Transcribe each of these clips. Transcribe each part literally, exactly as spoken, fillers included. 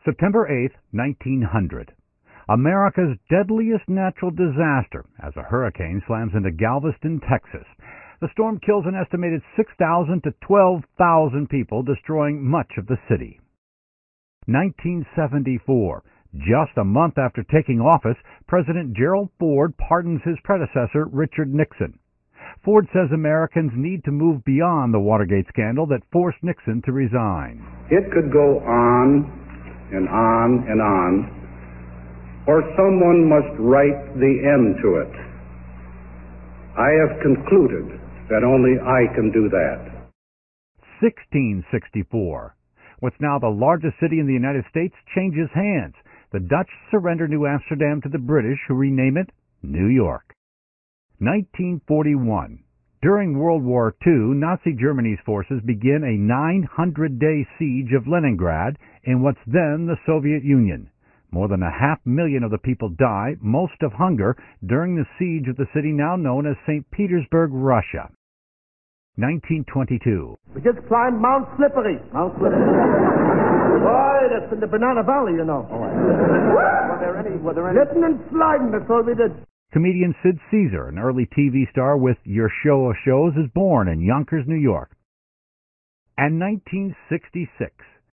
September eighth, nineteen hundred. America's deadliest natural disaster as a hurricane slams into Galveston, Texas. The storm kills an estimated six thousand to twelve thousand people, destroying much of the city. nineteen seventy-four. Just a month after taking office, President Gerald Ford pardons his predecessor, Richard Nixon. Ford says Americans need to move beyond the Watergate scandal that forced Nixon to resign. It could go on and on and on, or someone must write the end to it. I have concluded that only I can do that. sixteen sixty-four. What's now the largest city in the United States changes hands. The Dutch surrender New Amsterdam to the British, who rename it New York. nineteen forty-one. During World War Two, Nazi Germany's forces begin a nine hundred day siege of Leningrad in what's then the Soviet Union. More than a half million of the people die, most of hunger, during the siege of the city now known as Saint Petersburg, Russia. nineteen twenty-two. We just climbed Mount Slippery. Mount Slippery. Boy, that's in the Banana Valley, you know. Oh, were there any, were there any... Slipping and sliding, that's all we did. Comedian Sid Caesar, an early T V star with Your Show of Shows, is born in Yonkers, New York. And nineteen sixty-six.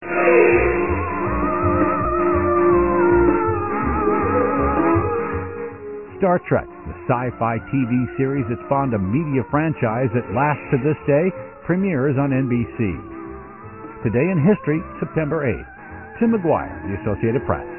Star Trek, the sci-fi T V series that spawned a media franchise that lasts to this day, premieres on N B C. Today in History, September eighth. Tim McGuire, The Associated Press.